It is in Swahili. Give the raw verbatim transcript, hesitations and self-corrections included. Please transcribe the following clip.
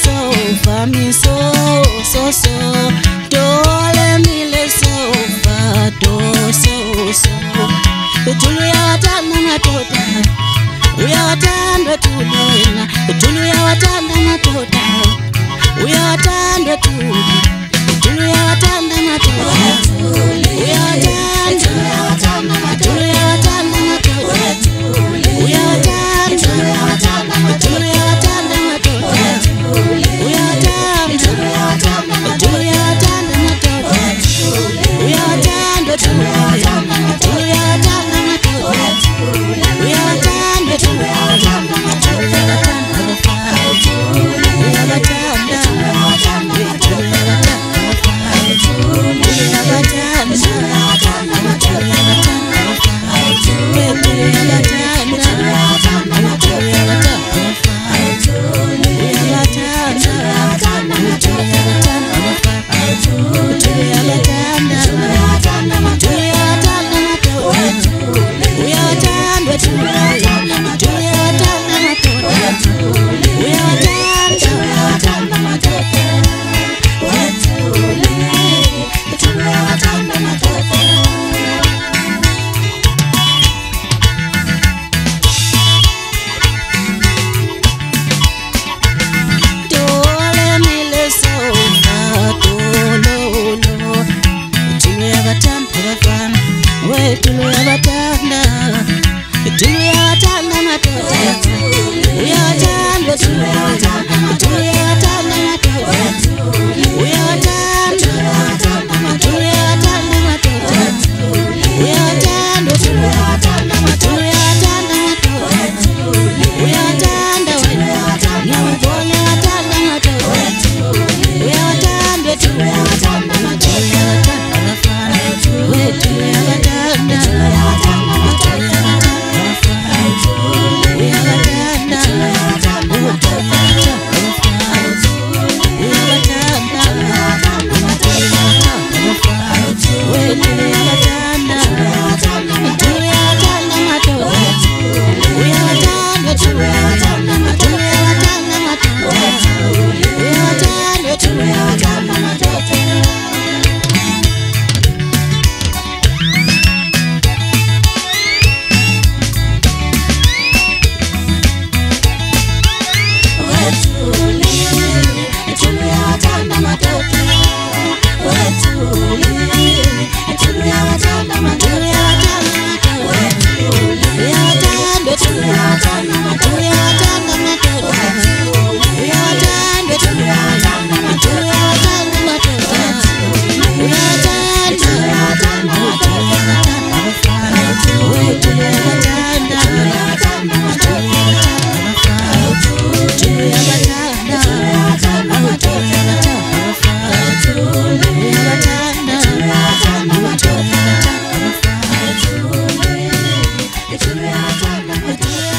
so fa mi so so so dole mi le so fa do so so Tulu ya watanda matota uya watanda tulena Tulu ya watanda matota uya watanda tulu Tulu ya watanda matota uya watanda Tulu ya watanda matota uya watanda uya watanda Tulu ya watanda matota uya watanda uya watanda Tulu ya watanda matota uya watanda uya watanda Tulu ya watanda Tulu ya watanda Tulu ya watanda matota uya watanda Tulu ya watanda Tulu ya watanda matota uya watanda Tulu ya watanda matota uya watanda Tulu ya watanda Tulu ya watanda matota uya watanda na mbole watanda matota uya watanda Tulu ya watanda matota uya watanda nafana wetu ya watanda It's